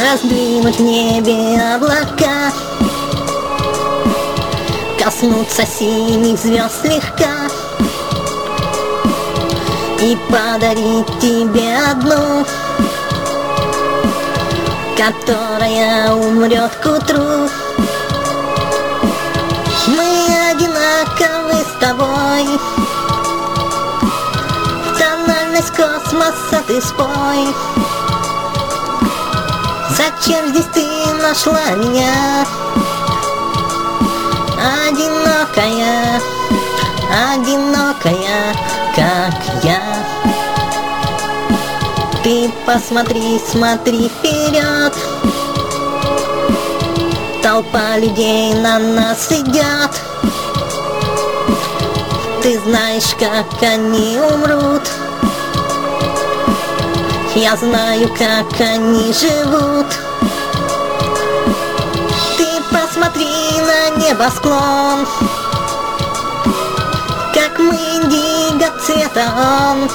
раздвинуть в небе облака, коснуться синих звезд слегка и подарить тебе одну, которая умрет к утру. Мы одинаковы с тобой, тональность космоса ты спой. Зачем здесь ты нашла меня, одинокая, одинокая, как я? Ты посмотри, смотри вперед, толпа людей на нас идет. Ты знаешь, как они умрут, я знаю, как они живут. Ты посмотри на небосклон, как мы индиго цвета он.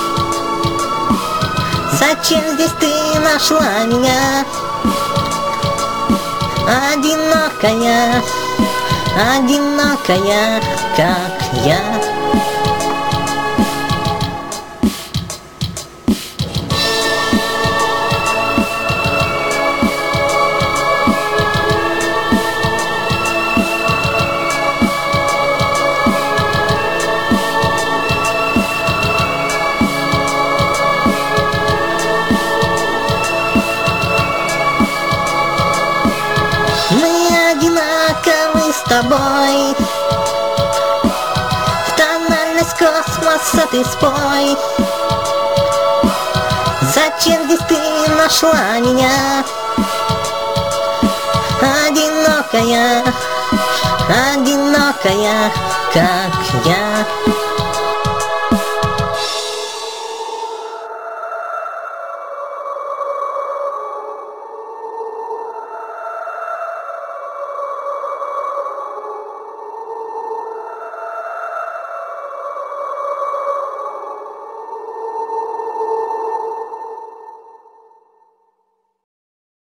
Зачем здесь ты нашла меня, одинокая, одинокая, как я? Одинаковы с тобой, в тональность космоса ты спой. Зачем здесь ты нашла меня, одинокая, одинокая, как я?